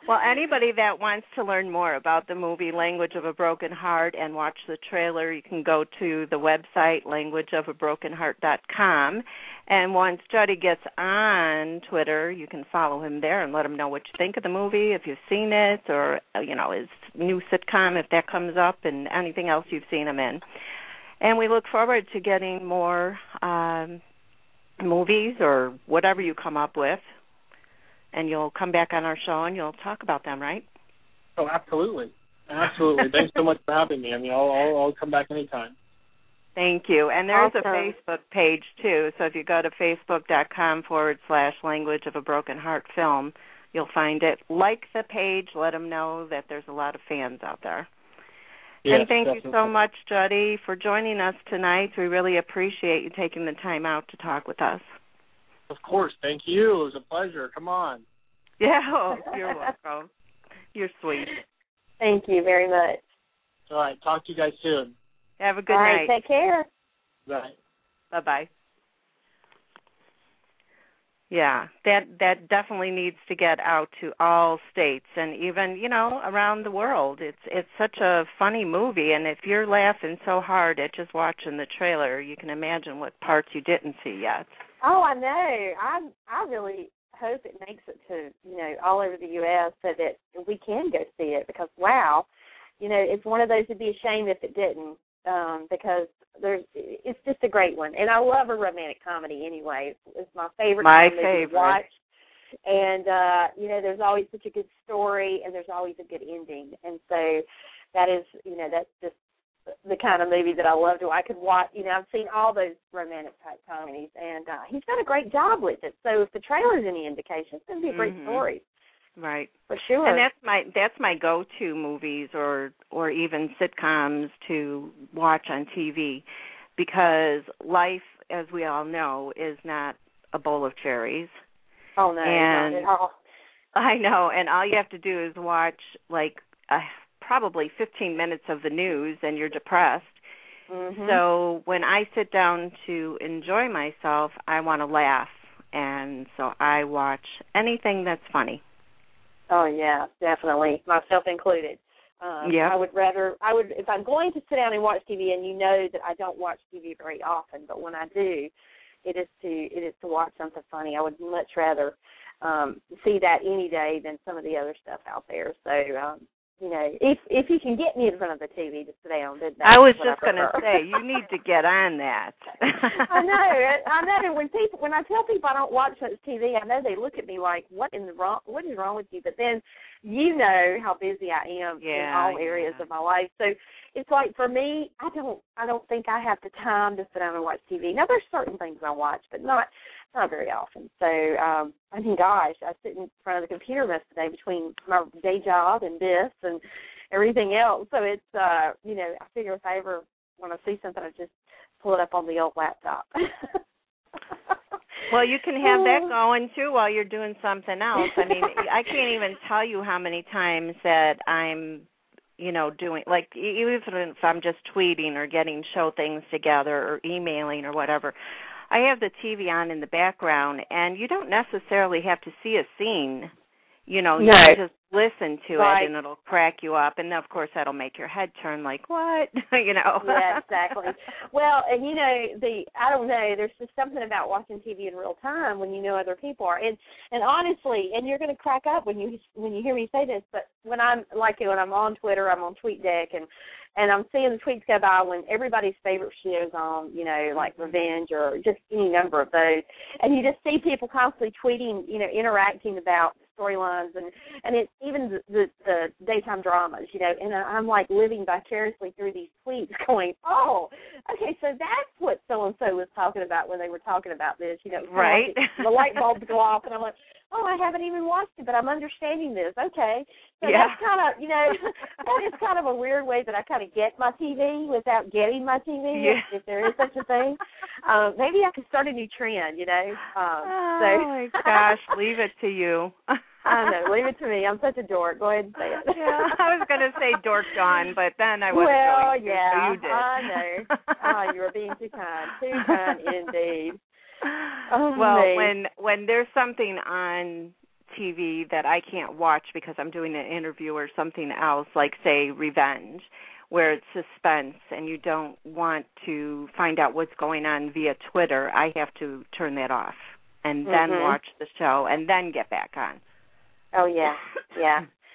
Well, anybody that wants to learn more about the movie Language of a Broken Heart and watch the trailer, you can go to the website language of a broken heart dot com. And once Juddy gets on Twitter, you can follow him there and let him know what you think of the movie, if you've seen it, or, you know, his new sitcom, if that comes up, and anything else you've seen him in. And we look forward to getting more um, movies or whatever you come up with. And you'll come back on our show and you'll talk about them, right? Oh, absolutely. Absolutely. Thanks so much for having me. I mean, I'll, I'll, I'll come back anytime. Thank you. And there's awesome. a Facebook page, too. So if you go to facebook.com forward slash language of a broken heart film, you'll find it. Like the page. Let them know that there's a lot of fans out there. Yes, and thank definitely. you so much, Juddy, for joining us tonight. We really appreciate you taking the time out to talk with us. Of course. Thank you. It was a pleasure. Come on. Yeah, oh, you're welcome. You're sweet. Thank you very much. All right. Talk to you guys soon. Have a good All night. right, take care. Bye. Bye-bye. Yeah, that that definitely needs to get out to all states and even, you know, around the world. It's it's such a funny movie, and if you're laughing so hard at just watching the trailer, you can imagine what parts you didn't see yet. Oh, I know. I I really hope it makes it to, you know, all over the U S so that we can go see it because, wow, you know, it's one of those to be ashamed if it didn't um, because there's it's just a great one. And I love a romantic comedy anyway. It's my favorite my comedy favorite. to watch. And, uh, you know, there's always such a good story and there's always a good ending. And so that is, you know, that's just the kind of movie that I love to. I could watch, you know, I've seen all those romantic type comedies, and uh, he's done a great job with it. So if the trailer's any indication, it's going to be a great mm-hmm. story. Right. For sure. And that's my that's my go-to movies or or even sitcoms to watch on T V because life, as we all know, is not a bowl of cherries. Oh, no, and not at all. I know, and all you have to do is watch like a probably fifteen minutes of the news and you're depressed. Mm-hmm. So when I sit down to enjoy myself, I want to laugh. And so I watch anything that's funny. Oh, yeah, definitely, myself included. Um, yeah. I would rather, I would, if I'm going to sit down and watch T V, and you know that I don't watch T V very often, but when I do, it is to, it is to watch something funny. I would much rather um, see that any day than some of the other stuff out there. So, um, you know, if if you can get me in front of the T V to sit down, then that's I was what just I going to say, you need to get on that. I know, I know. And when people, when I tell people I don't watch much T V, I know they look at me like, "What in the wrong? What is wrong with you?" But then, you know how busy I am yeah, in all areas yeah. of my life. So it's like for me, I don't, I don't think I have the time to sit down and watch T V. Now there's certain things I watch, but not. Not very often. So, um, I mean, gosh, I sit in front of the computer most of the day between my day job and this and everything else. So it's, uh, you know, I figure if I ever want to see something, I just pull it up on the old laptop. Well, you can have that going, too, while you're doing something else. I mean, I can't even tell you how many times that I'm, you know, doing, like, even if I'm just tweeting or getting show things together or emailing or whatever, I have the T V on in the background, and you don't necessarily have to see a scene. You know, you no. can just listen to right. it, and it'll crack you up. And, of course, that'll make your head turn like, what? you know? Yeah, exactly. Well, and, you know, the I don't know, there's just something about watching T V in real time when you know other people are. And, and honestly, and you're going to crack up when you when you hear me say this, but when I'm, like, when I'm on Twitter, I'm on TweetDeck, and And I'm seeing the tweets go by when everybody's favorite show's on, you know, like Revenge or just any number of those. And you just see people constantly tweeting, you know, interacting about storylines and, and it's even the, the, the daytime dramas, you know. And I'm like living vicariously through these tweets going, oh, okay, so that's what so-and-so was talking about when they were talking about this, you know. Right. Like the light bulbs go off and I'm like, oh, I haven't even watched it, but I'm understanding this. Okay. So yeah. that's kind of, you know, that is kind of a weird way that I kind of get my T V without getting my T V, yeah. if, if there is such a thing. Um, maybe I could start a new trend, you know. Um, oh, so. my gosh, leave it to you. I know, leave it to me. I'm such a dork. Go ahead and say it. yeah, I was going to say dork Dawn, but then I wasn't well, going to, yeah, so you did. I know. Oh, you were being too kind. Too kind indeed. Oh, well, me. when when there's something on T V that I can't watch because I'm doing an interview or something else, like, say, Revenge, where it's suspense and you don't want to find out what's going on via Twitter, I have to turn that off and then mm-hmm. watch the show and then get back on. Oh, yeah, yeah.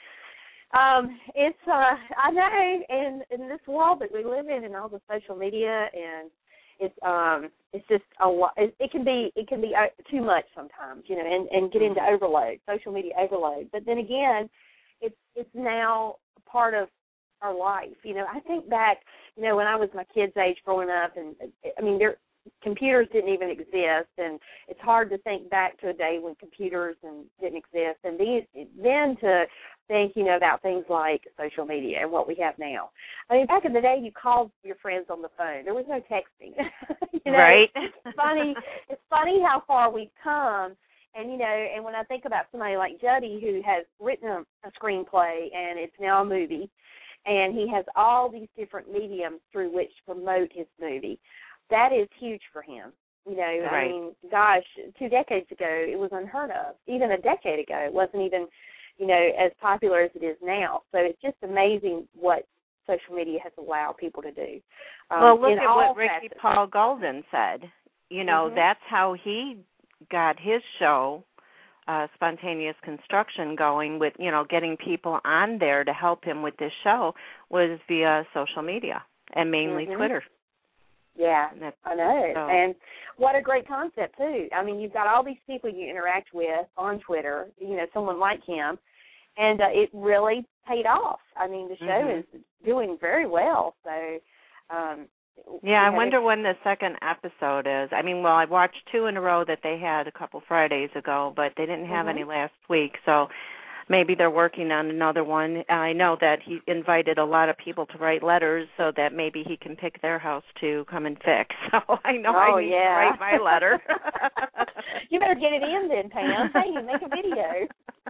Um, it's, uh, I know, in, in this world that we live in and all the social media, and it's um, it's just a lot. It, it can be it can be uh, too much sometimes, you know, and, and get into overload, social media overload. But then again, it's it's now part of our life. You know, I think back, you know, when I was my kids' age growing up, and I mean, there computers didn't even exist, and it's hard to think back to a day when computers and didn't exist, and these, then to think, you know, about things like social media and what we have now. I mean, back in the day, you called your friends on the phone. There was no texting. you know, right. It's funny. It's funny how far we've come. And, you know, and when I think about somebody like Juddy, who has written a, a screenplay and it's now a movie, and he has all these different mediums through which to promote his movie, that is huge for him. You know, right. I mean, gosh, two decades ago, it was unheard of. Even a decade ago, it wasn't even, you know, as popular as it is now. So it's just amazing what social media has allowed people to do. Um, well, look at what facets. Ricky Paul Golden said. You know, mm-hmm. that's how he got his show, uh, Spontaneous Construction, going with, you know, getting people on there to help him with this show was via social media and mainly mm-hmm. Twitter. Yeah, I know. So. And what a great concept, too. I mean, you've got all these people you interact with on Twitter, you know, someone like him, and uh, it really paid off. I mean, the show mm-hmm. is doing very well. So, um, yeah, I wonder when the second episode is. I mean, well, I watched two in a row that they had a couple Fridays ago, but they didn't have mm-hmm. any last week, so maybe they're working on another one. I know that he invited a lot of people to write letters so that maybe he can pick their house to come and fix. So I know oh, I need yeah. to write my letter. You better get it in then, Pam. Hey, you make a video.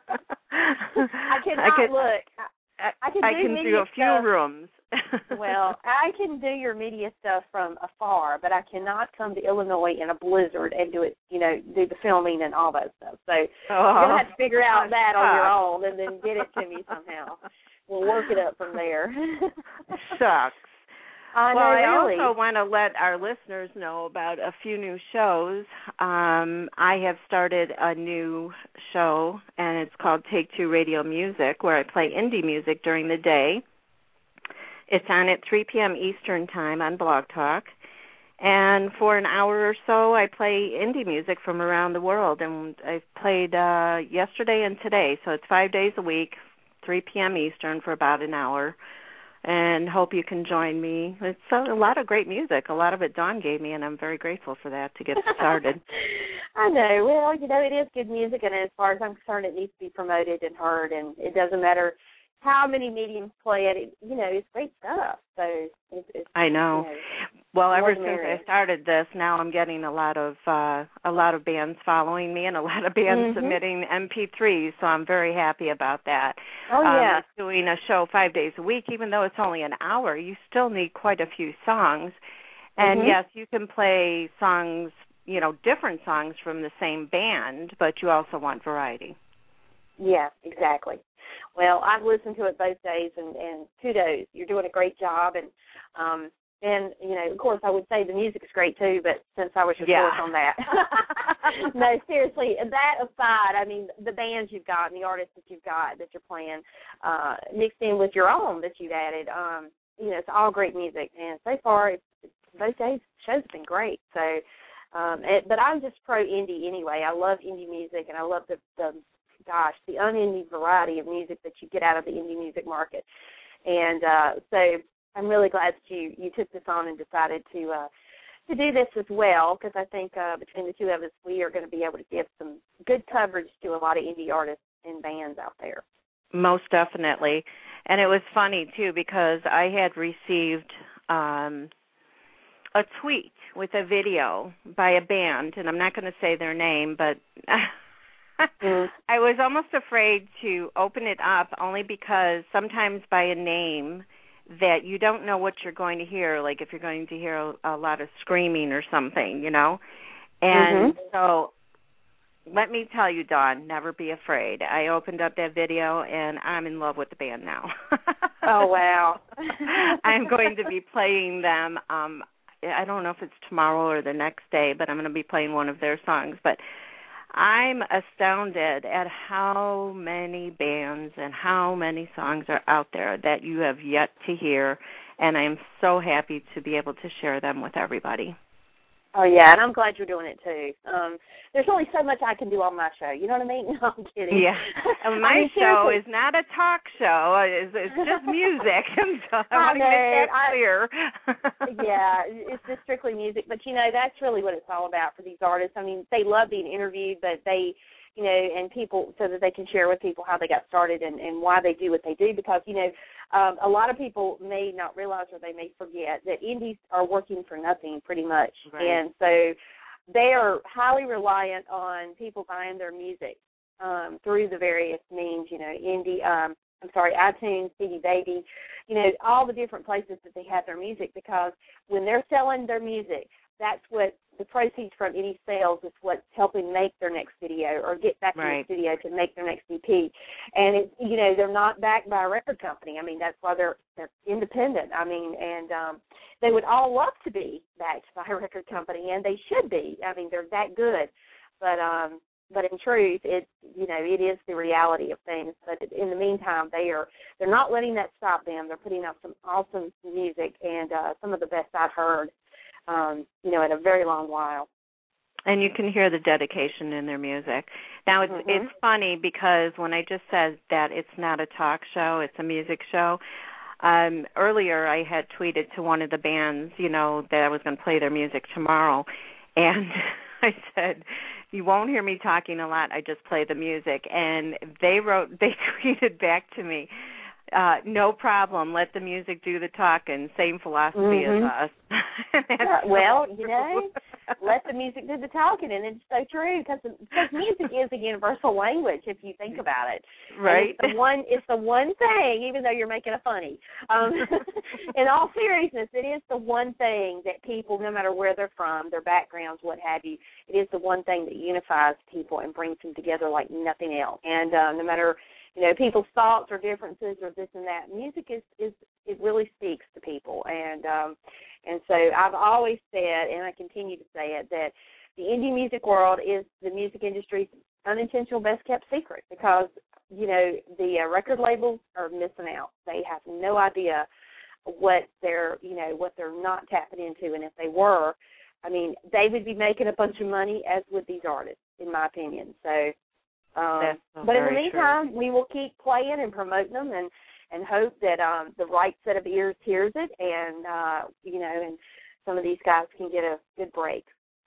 I cannot I could, look. I, I can, I do, can media do a few stuff. rooms. Well, I can do your media stuff from afar, but I cannot come to Illinois in a blizzard and do it, you know, do the filming and all that stuff. So oh, you're going to have to figure out that on your own and then get it to me somehow. We'll work it up from there. Shucks. I well, know, I really. also want to let our listeners know about a few new shows. Um, I have started a new show, and it's called Take Two Radio Music, where I play indie music during the day. It's on at three p.m. Eastern Time on Blog Talk. And for an hour or so, I play indie music from around the world. And I've played uh, yesterday and today, so it's five days a week, three p.m. Eastern for about an hour. And hope you can join me. It's a, a lot of great music. A lot of it Dawn gave me, and I'm very grateful for that to get started. I know. Well, you know, it is good music, and as far as I'm concerned, it needs to be promoted and heard, and it doesn't matter how many mediums play it. it you know, it's great stuff. So it's, it's, I know. You know, well, ever since I started this, now I'm getting a lot of uh, a lot of bands following me and a lot of bands mm-hmm. submitting M P threes, so I'm very happy about that. Oh, yeah. Um, doing a show five days a week, even though it's only an hour, you still need quite a few songs. And, mm-hmm. yes, you can play songs, you know, different songs from the same band, but you also want variety. Yeah, exactly. Well, I've listened to it both days, and, and kudos. You're doing a great job, and um, and you know, of course, I would say the music's great too. But since I was your yeah. source on that, no, seriously. That aside, I mean, the bands you've got and the artists that you've got that you're playing, uh, mixed in with your own that you've added, um, you know, it's all great music. And so far, it's, it's, both days, the show's been great. So, um, it, but I'm just pro indie anyway. I love indie music, and I love the the gosh, the unending variety of music that you get out of the indie music market. And uh, so I'm really glad that you, you took this on and decided to uh, to do this as well, because I think uh, between the two of us, we are going to be able to give some good coverage to a lot of indie artists and bands out there. Most definitely. And it was funny, too, because I had received um, a tweet with a video by a band, and I'm not going to say their name, but... mm. I was almost afraid to open it up only because sometimes by a name that you don't know what you're going to hear, like if you're going to hear a, a lot of screaming or something, you know. And mm-hmm. so let me tell you, Dawn, never be afraid. I opened up that video, and I'm in love with the band now. Oh, wow. I'm going to be playing them. Um, I don't know if it's tomorrow or the next day, but I'm going to be playing one of their songs. But I'm astounded at how many bands and how many songs are out there that you have yet to hear, and I'm so happy to be able to share them with everybody. Oh, yeah, and I'm glad you're doing it, too. Um, there's only so much I can do on my show. You know what I mean? No, I'm kidding. Yeah. And my I mean, show seriously. is not a talk show. It's, it's just music. And so I, I want to know, make that I, clear. Yeah, it's just strictly music. But, you know, that's really what it's all about for these artists. I mean, they love being interviewed, but they, you know, and people, so that they can share with people how they got started and, and why they do what they do. Because, you know, um, a lot of people may not realize or they may forget that indies are working for nothing pretty much. Right. And so they are highly reliant on people buying their music um, through the various means, you know, indie, um, I'm sorry, iTunes, C D Baby, you know, all the different places that they have their music, because when they're selling their music, that's what the proceeds from any sales is what's helping make their next video or get back Right. in the studio to make their next E P. And, it, you know, they're not backed by a record company. I mean, that's why they're, they're independent. I mean, and um, they would all love to be backed by a record company, and they should be. I mean, they're that good. But um, but in truth, it you know, it is the reality of things. But in the meantime, they are they're not letting that stop them. They're putting out some awesome music and uh, some of the best I've heard. Um, you know, in a very long while. And you can hear the dedication in their music. Now, it's Mm-hmm. it's funny because when I just said that it's not a talk show, it's a music show, um, earlier I had tweeted to one of the bands, you know, that I was going to play their music tomorrow, and I said, you won't hear me talking a lot, I just play the music. And they wrote, they tweeted back to me, Uh, no problem. Let the music do the talking. Same philosophy mm-hmm. as us. Yeah, well, you know, let the music do the talking, and it's so true because because music is a universal language if you think about it. Right. And it's the one. It's the one thing, even though you're making it funny. Um, in all seriousness, it is the one thing that people, no matter where they're from, their backgrounds, what have you, it is the one thing that unifies people and brings them together like nothing else. And uh, no matter, you know, people's thoughts or differences or this and that, music is, is it really speaks to people. And um, and so I've always said, and I continue to say it, that the indie music world is the music industry's unintentional best-kept secret because, you know, the uh, record labels are missing out. They have no idea what they're, you know, what they're not tapping into. And if they were, I mean, they would be making a bunch of money, as would these artists, in my opinion. So, um, so but in the very meantime, true. we will keep playing and promoting them and, and hope that um, the right set of ears hears it and, uh, you know, and some of these guys can get a good break.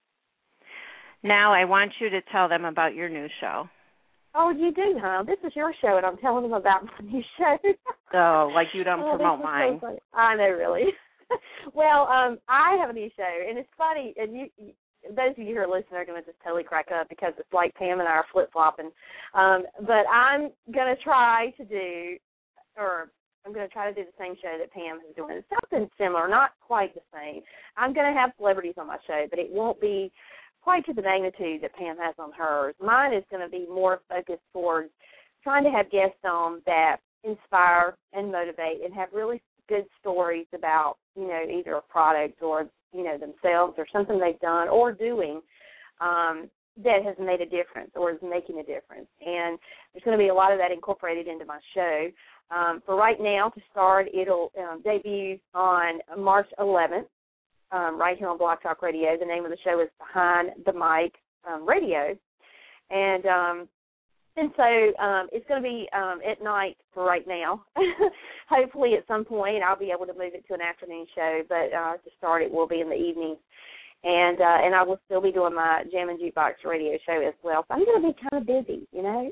Now I want you to tell them about your new show. Oh, you do, huh? This is your show, and I'm telling them about my new show. So, like you don't oh, promote this is mine. So funny. I know, really. Well, um, I have a new show, and it's funny, and you, you those of you who are listening are going to just totally crack up because it's like Pam and I are flip-flopping. Um, but I'm going to try to do, or I'm going to try to do the same show that Pam is doing. It's something similar, not quite the same. I'm going to have celebrities on my show, but it won't be quite to the magnitude that Pam has on hers. Mine is going to be more focused towards trying to have guests on that inspire and motivate and have really good stories about, you know, either a product or, you know, themselves or something they've done or doing um, that has made a difference or is making a difference. And there's going to be a lot of that incorporated into my show. Um, for right now, to start, it'll um, debut on March eleventh. Um, right here on Blog Talk Radio. The name of the show is Behind the Mic um, Radio. And um, and so um, it's going to be um, at night for right now. Hopefully at some point I'll be able to move it to an afternoon show, but uh, to start it will be in the evenings. And uh, and I will still be doing my Jam and Jukebox radio show as well. So I'm going to be kind of busy, you know.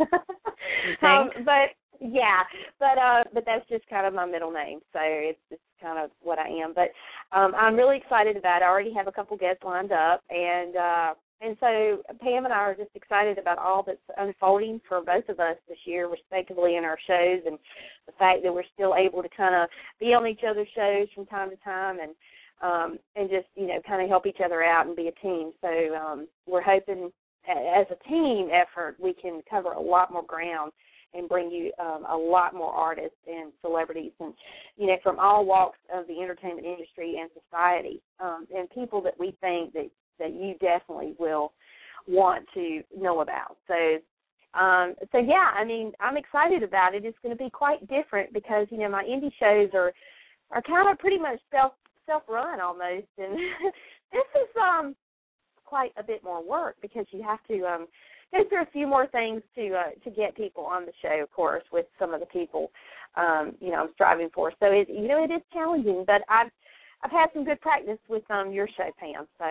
um, but yeah, but uh, but that's just kind of my middle name, so it's just kind of what I am. But um, I'm really excited about it. I already have a couple guests lined up, and uh, and so Pam and I are just excited about all that's unfolding for both of us this year, respectively, in our shows, and the fact that we're still able to kind of be on each other's shows from time to time, and um, and just, you know, kind of help each other out and be a team. So um, we're hoping as a team effort, we can cover a lot more ground and bring you um, a lot more artists and celebrities and, you know, from all walks of the entertainment industry and society, um, and people that we think that, that you definitely will want to know about. So, um, so yeah, I mean, I'm excited about it. It's going to be quite different because, you know, my indie shows are, are kind of pretty much self, self-run almost, and this is um, quite a bit more work because you have to um, go through a few more things to uh, to get people on the show, of course, with some of the people, um, you know, I'm striving for. So, it, you know, it is challenging, but I've, I've had some good practice with um, your show, Pam. So,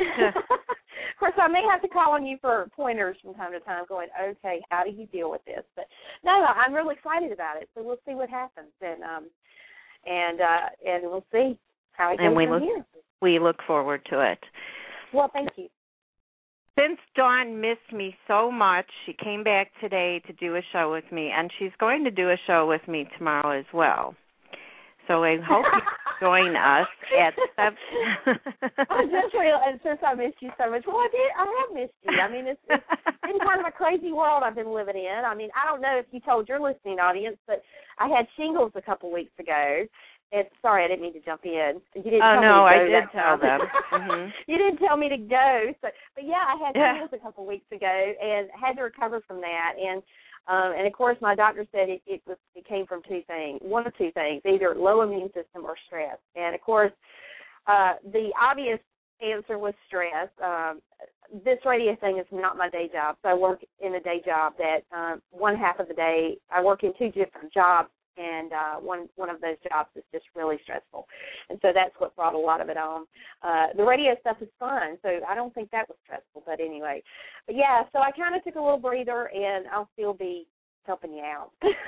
of course, I may have to call on you for pointers from time to time going, okay, how do you deal with this? But, no, I'm really excited about it. So we'll see what happens. And um, and uh, and we'll see how it goes and we from look, here. we look forward to it. Well, thank you. Since Dawn missed me so much, she came back today to do a show with me, and she's going to do a show with me tomorrow as well. So I hope you join us at seven. I just realized, since I missed you so much, well, I did. I have missed you. I mean, it's, it's been kind of a crazy world I've been living in. I mean, I don't know if you told your listening audience, but I had shingles a couple weeks ago. It's, sorry, I didn't mean to jump in. You didn't oh, tell no, me to go I did that tell time. them. Mm-hmm. You didn't tell me to go. So, but, yeah, I had Yeah. shingles a couple weeks ago and had to recover from that. And, um, and of course, my doctor said it, it, was, it came from two things, one of two things, either low immune system or stress. And, of course, uh, the obvious answer was stress. Um, this radio thing is not my day job. So I work in a day job that um, one half of the day, I work in two different jobs. And uh, one one of those jobs is just really stressful. And so that's what brought a lot of it on. Uh, the radio stuff is fun, so I don't think that was stressful. But anyway, but yeah, so I kind of took a little breather, and I'll still be helping you out.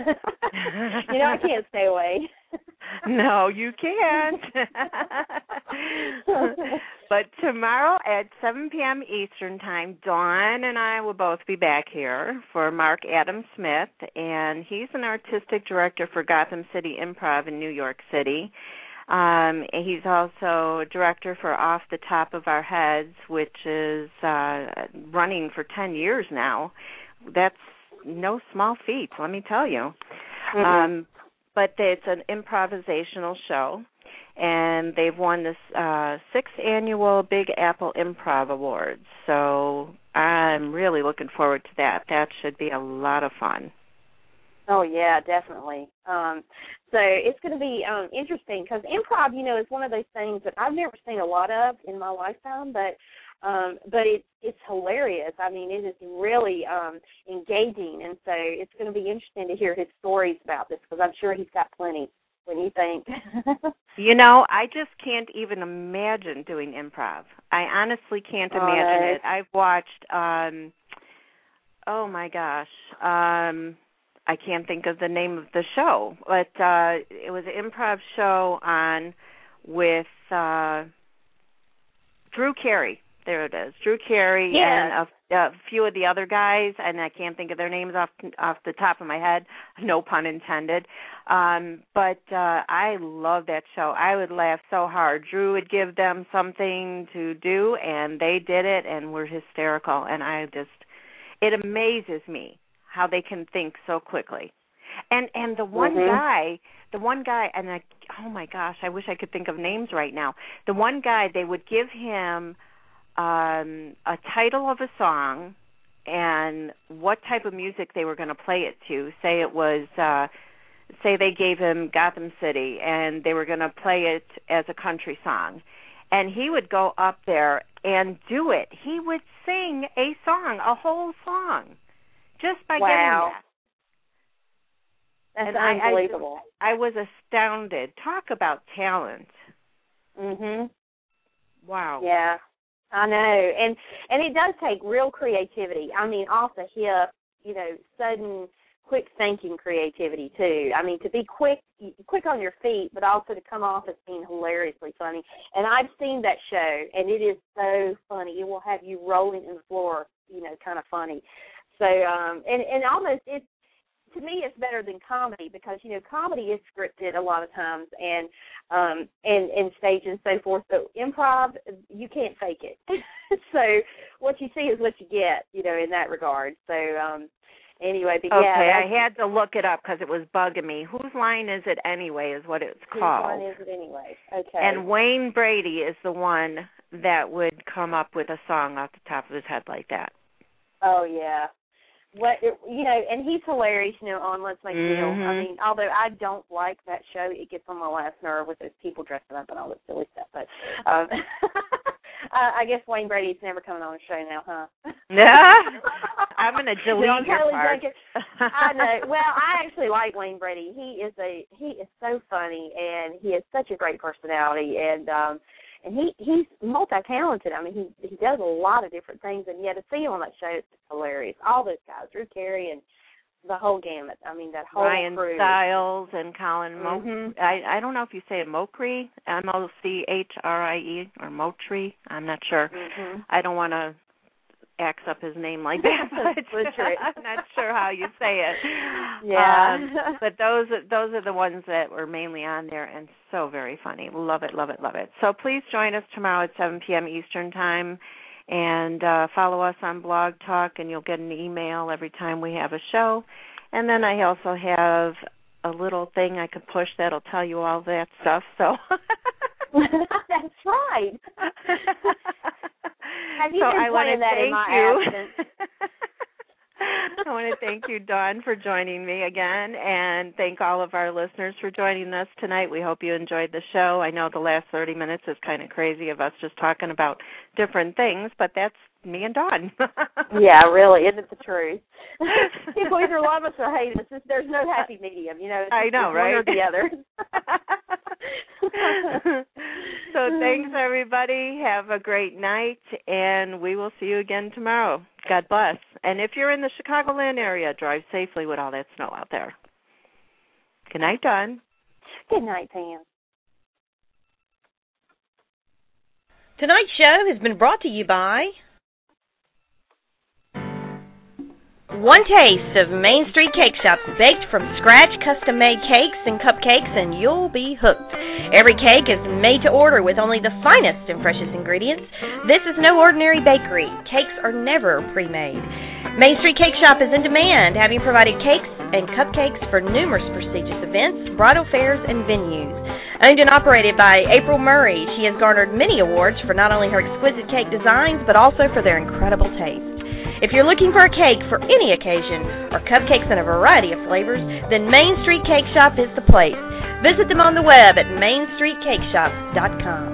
You know, I can't stay away. No, you can't. But tomorrow at seven p.m. Eastern Time, Dawn and I will both be back here for Mark Adam Smith, and he's an artistic director for Gotham City Improv in New York City. Um, he's also director for Off the Top of Our Heads, which is uh, running for ten years now. That's no small feat, let me tell you. Mm-hmm. Um, but it's an improvisational show, and they've won this uh, sixth annual Big Apple Improv Awards. So I'm really looking forward to that. That should be a lot of fun. Oh, yeah, definitely. Um, so it's going to be um, interesting because improv, you know, is one of those things that I've never seen a lot of in my lifetime, but um, but it, it's hilarious. I mean, it is really um, engaging, and so it's going to be interesting to hear his stories about this because I'm sure he's got plenty. What do you think? You know, I just can't even imagine doing improv. I honestly can't oh, imagine no. it. I've watched, um, oh, my gosh, um, I can't think of the name of the show, but uh, it was an improv show on with uh, Drew Carey. There it is, Drew Carey yeah. and a, a few of the other guys, and I can't think of their names off off the top of my head, no pun intended. Um, but uh, I love that show. I would laugh so hard. Drew would give them something to do, and they did it, and were hysterical. And I just, it amazes me how they can think so quickly. And and the one mm-hmm. guy, the one guy, and I, oh my gosh, I wish I could think of names right now. The one guy, they would give him Um, a title of a song and what type of music they were going to play it to. Say it was, uh, say they gave him Gotham City and they were going to play it as a country song. And he would go up there and do it. He would sing a song, a whole song, just by wow. getting that. That's and unbelievable. I, I, I was astounded. Talk about talent. Mhm. Wow. Yeah. I know, and and it does take real creativity. I mean, off the hip, you know, sudden, quick thinking creativity too. I mean, to be quick, quick on your feet, but also to come off as being hilariously funny. And I've seen that show, and it is so funny. It will have you rolling in the floor, you know, kind of funny. So, um, and and almost it's to me, it's better than comedy because, you know, comedy is scripted a lot of times and um, and, and staged and so forth. But improv, you can't fake it. So what you see is what you get, you know, in that regard. So um, anyway, but yeah. Okay, I had to look it up because it was bugging me. Whose line is it anyway is what it's called. Whose line is it anyway? Okay. And Wayne Brady is the one that would come up with a song off the top of his head like that. Oh, yeah. What you know, and he's hilarious, you know, on Let's Make a Deal. Mm-hmm. I mean, although I don't like that show, it gets on my last nerve with those people dressing up and all that silly stuff. But um, I guess Wayne Brady's never coming on the show now, huh? Yeah, I'm going to delete no, I'm your totally part. I know. Well, I actually like Wayne Brady. He is a he is so funny, and he has such a great personality, and um, and he he's multi-talented. I mean, he he does a lot of different things, and yet to see him on that show is hilarious. All those guys, Drew Carey and the whole gamut. I mean, that whole Ryan crew. Stiles and Colin Mo- mm-hmm. I I don't know if you say it Mochree, M O C H R I E, or Motree. I'm not sure. Mm-hmm. I don't want to axe up his name like that, but I'm not sure how you say it. Yeah. Um, but those those are the ones that were mainly on there, and so very funny. Love it, love it, love it. So please join us tomorrow at seven p.m. Eastern Time, and uh, follow us on Blog Talk, and you'll get an email every time we have a show. And then I also have a little thing I could push that'll tell you all that stuff. So that's right. Have you so been I playing that in my absence? I want to thank you, Dawn, for joining me again, and thank all of our listeners for joining us tonight. We hope you enjoyed the show. I know the last thirty minutes is kind of crazy of us just talking about different things, but that's me and Dawn. Yeah, really, isn't it the truth? People either love us or hate us. There's no happy medium, you know. It's I know, one right? or the other. So thanks, everybody. Have a great night, and we will see you again tomorrow. God bless. And if you're in the Chicagoland area, drive safely with all that snow out there. Good night, Dawn. Good night, Pam. Tonight's show has been brought to you by One Taste of Main Street Cake Shop, baked from scratch, custom-made cakes and cupcakes, and you'll be hooked. Every cake is made to order with only the finest and freshest ingredients. This is no ordinary bakery. Cakes are never pre-made. Main Street Cake Shop is in demand, having provided cakes and cupcakes for numerous prestigious events, bridal fairs, and venues. Owned and operated by April Murray, she has garnered many awards for not only her exquisite cake designs, but also for their incredible taste. If you're looking for a cake for any occasion, or cupcakes in a variety of flavors, then Main Street Cake Shop is the place. Visit them on the web at main street cake shop dot com.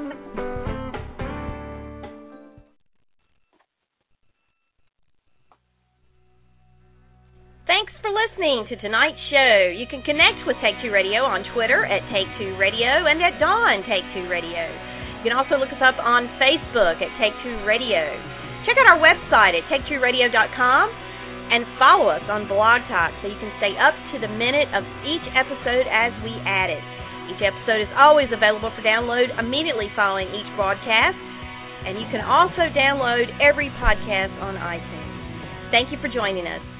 Thanks for listening to tonight's show. You can connect with Take Two Radio on Twitter at Take Two Radio and at Dawn Take Two Radio. You can also look us up on Facebook at Take Two Radio. Check out our website at take two radio dot com and follow us on Blog Talk so you can stay up to the minute of each episode as we add it. Each episode is always available for download immediately following each broadcast, and you can also download every podcast on iTunes. Thank you for joining us.